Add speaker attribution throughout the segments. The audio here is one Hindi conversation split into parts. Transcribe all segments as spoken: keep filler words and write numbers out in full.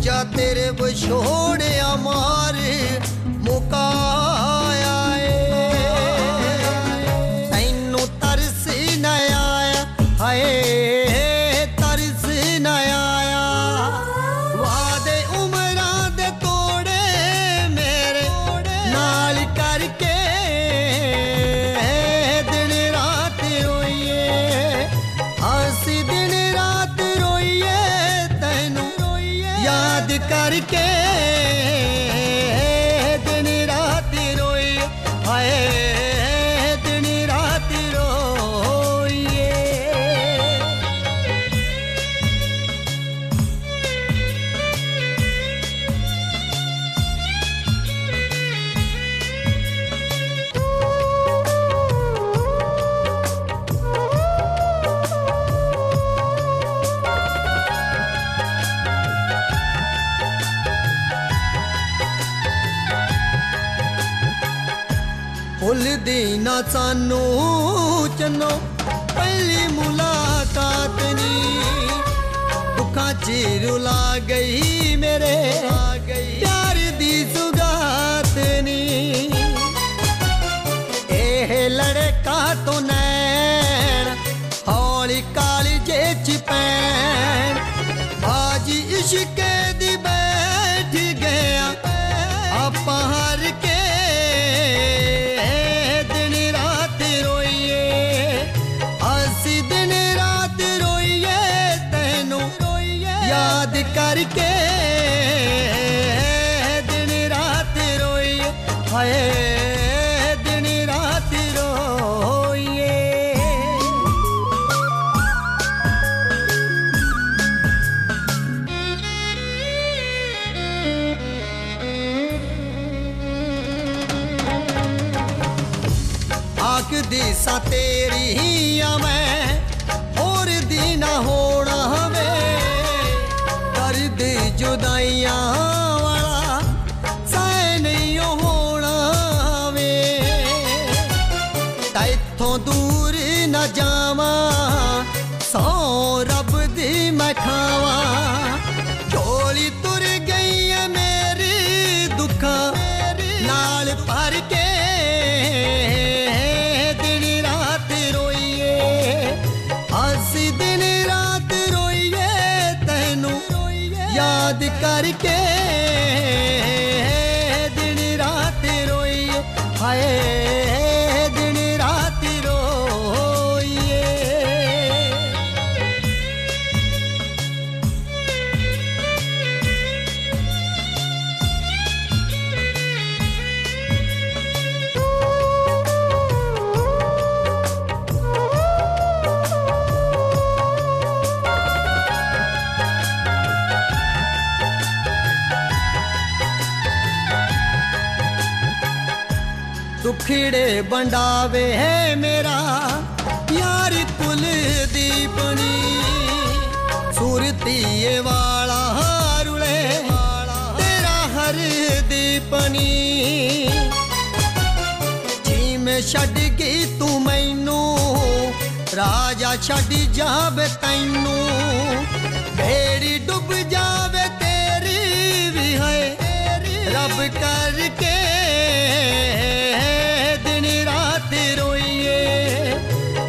Speaker 1: जा तेरे विछोड़िया मार मुकाया तैनू तरस न आया हाय तरस न आया वादे उमरां दे तोड़े मेरे नाल करके दिन रात रोइए हंसी दिन रात रोइए तैनू याद करके दिन रात रोइए हाय दिन रात रोइए। भुलदी ना सानू चन्नो पहली मुलाकात नी दुखा च रुला गई मेरे प्यार दी सुगात नी एह लड़का तो नैन हौली कालजे च पैन आज इश्क दी बैठ गया आपा हार के याद करके दिन रात रोइए हाय दिन रात रोइए। आख दी सा तेरी आ मैं होर दी ना होना हवे दर्द जुदाइयां वाला सह नहीं होना वे तैथों दूर न जावा सौ रब दी मैं खावा झोली तुर गई है मेरी दुखा नाल भर के दिन रात रोइए हंसी दिन रात रोइए तैनू याद करके दिन रात रोइए हाय दिन रात रोइए। दुखड़े बंडावे है मेरा यार कुल दीपनी सुरतीए वाला हारुले तेरा हर दीपनी जी में छड़ गई तू मैनू राजा छड़ जावे तैनू बेड़ी डुब जावे तेरी भी है रब करके दिन रात रोइए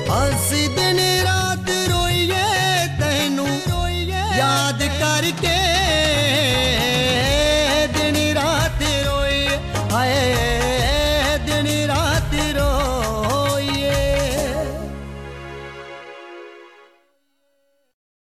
Speaker 1: हंसी दिन रात रोइए तैनू याद करके